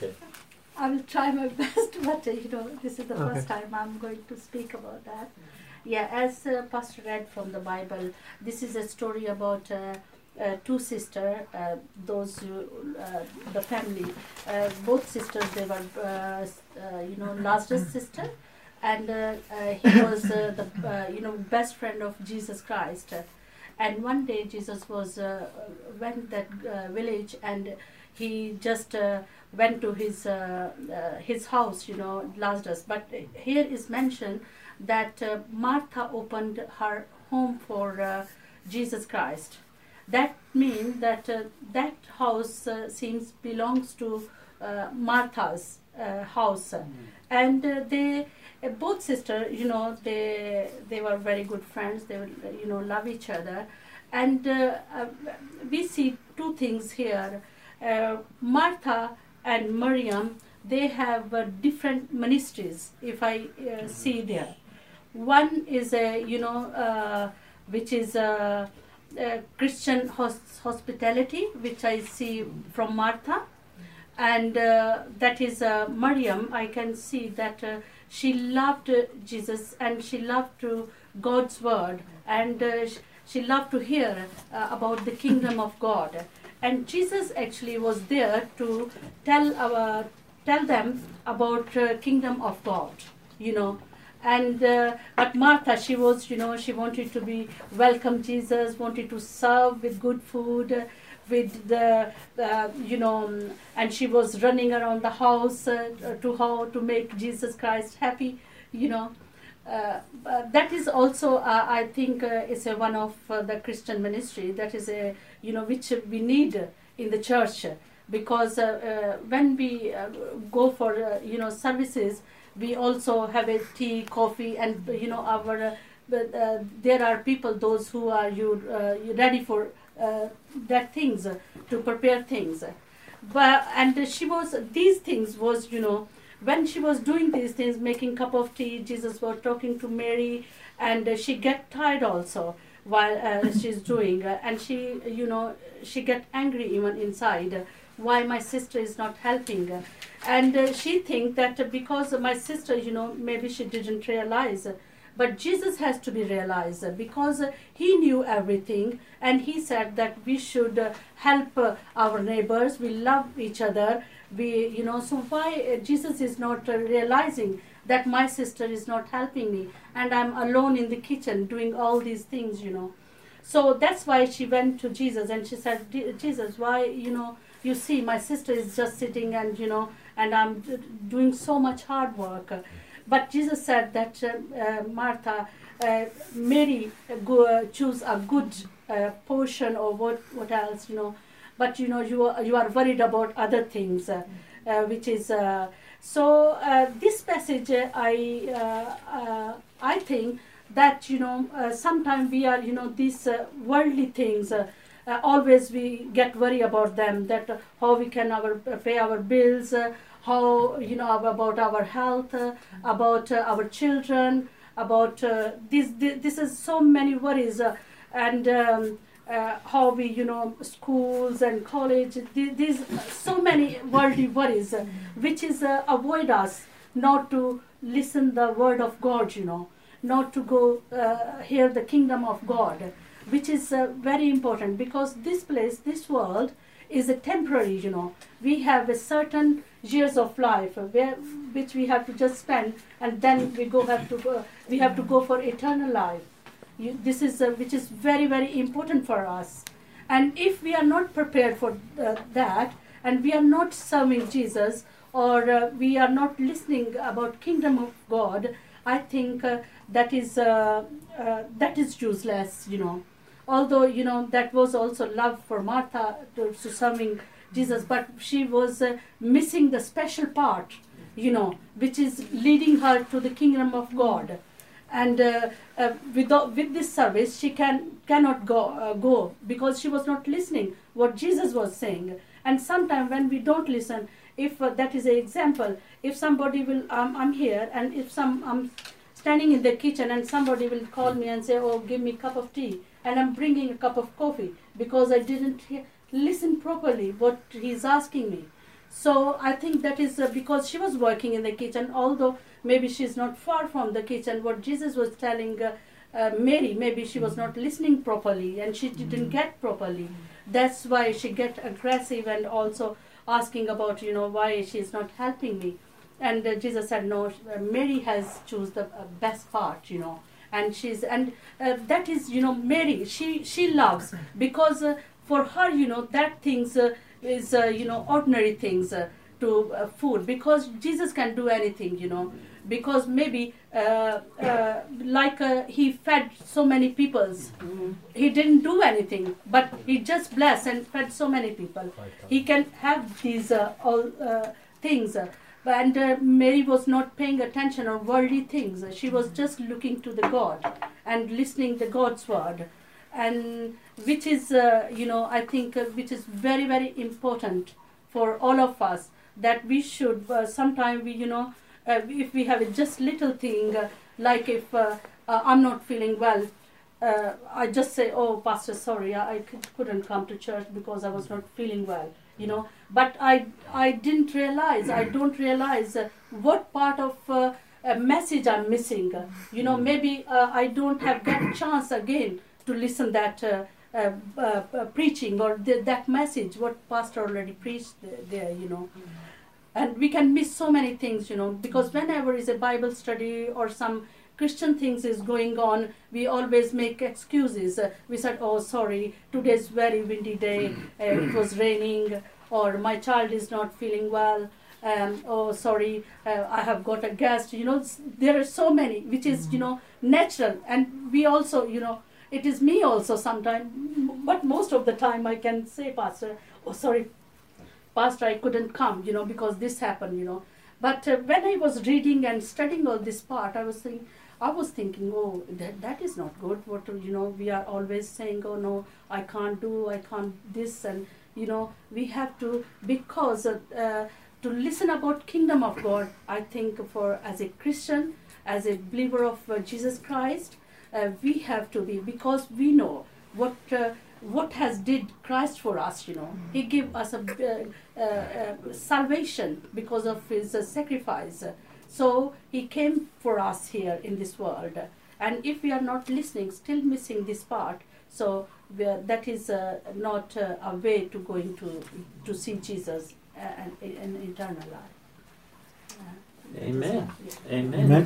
I will try my best, but this is the first time I'm going to speak about that. Yeah, as Pastor read from the Bible, this is a story about two sisters, the family, both sisters, they were, Lazarus' sister, and he was best friend of Jesus Christ. And one day Jesus was went that village, and he just went to his house, Lazarus. But here is mentioned that Martha opened her home for Jesus Christ. That means that that house seems belongs to Martha's house, and they both sisters, they were very good friends. They would, love each other, and we see two things here. Martha and Miriam, they have different ministries. If I see there, one is which is Christian hospitality, which I see from Martha, and that is Miriam. I can see that she loved Jesus, and she loved to God's word, and she loved to hear about the kingdom of God. And Jesus actually was there to tell them about kingdom of God, And but Martha, she was, she wanted to be welcome Jesus, wanted to serve with good food, with the, and she was running around the house to make Jesus Christ happy, that is also, I think, is one of the Christian ministry. That is which we need in the church, because when we go for services, we also have a tea, coffee, and our there are people, those who are ready for that things, to prepare things. But and she was, these things was, when she was doing these things, making cup of tea, Jesus was talking to Mary, and she get tired also while she's doing, and she she get angry even inside. Why my sister is not helping? And she think that because my sister, maybe she didn't realize. But Jesus has to be realized, because he knew everything, and he said that we should help our neighbors. We love each other. We, so why Jesus is not realizing that my sister is not helping me, and I'm alone in the kitchen doing all these things, So that's why she went to Jesus, and she said, Jesus, why, you see, my sister is just sitting, and, and I'm doing so much hard work. But Jesus said that Martha, Mary, choose a good portion, or what else, But you are worried about other things, which is this passage. I think that sometimes we are these worldly things. Always we get worried about them. That how we can pay our bills. How about our health, about our children, about this is so many worries, and how we schools and college, these so many worldly worries, which is avoid us not to listen the word of God, not to go hear the kingdom of God, which is very important, because this place, this world is a temporary, we have a certain years of life which we have to just spend, and then we have to go for eternal life. This is which is very, very important for us. And if we are not prepared for that, and we are not serving Jesus, or we are not listening about kingdom of God, I think that is useless, Although, that was also love for Martha to serving Jesus, but she was missing the special part, which is leading her to the kingdom of God. And with this service, she cannot go because she was not listening what Jesus was saying. And sometimes when we don't listen, if that is an example, if somebody will, I'm here, and if I'm standing in the kitchen, and somebody will call me and say, oh, give me a cup of tea, and I'm bringing a cup of coffee, because I didn't listen properly what he's asking me. So I think that is because she was working in the kitchen, although maybe she's not far from the kitchen. What Jesus was telling Mary, maybe she was not listening properly and she didn't get properly. That's why she get aggressive and also asking about, why she's not helping me. And Jesus said, no, Mary has choose the best part, and she's, and that is, Mary, she loves, because for her, that things is, ordinary things to food, because Jesus can do anything, because maybe he fed so many peoples. He didn't do anything, but he just blessed and fed so many people. He can have these all things. And Mary was not paying attention on worldly things. She was just looking to the God and listening to God's word, and which is, I think, which is very, very important for all of us, that we should sometimes we, if we have just little thing, like if I'm not feeling well, I just say, oh, Pastor, sorry, I couldn't come to church because I was not feeling well. But I don't realize what part of a message I'm missing. Maybe I don't have get chance again to listen that preaching or that message what pastor already preached there. And we can miss so many things, because whenever is a Bible study or some Christian things is going on, we always make excuses. We said, oh, sorry, today's very windy day, it was raining, or my child is not feeling well, oh, sorry, I have got a guest. There are so many, which is, natural. And we also, it is me also sometimes, but most of the time I can say, Pastor, oh, sorry, Pastor, I couldn't come, because this happened, But when I was reading and studying all this part, I was thinking, oh, that is not good. What, we are always saying, oh, no, I can't this. And, we have to, because to listen about kingdom of God, I think as a Christian, as a believer of Jesus Christ, we have to be, because we know what has did Christ for us, He gave us a salvation because of His sacrifice. So He came for us here in this world. And if we are not listening, still missing this part, so that is not a way to going to see Jesus and in eternal life. Amen. Yeah. Amen.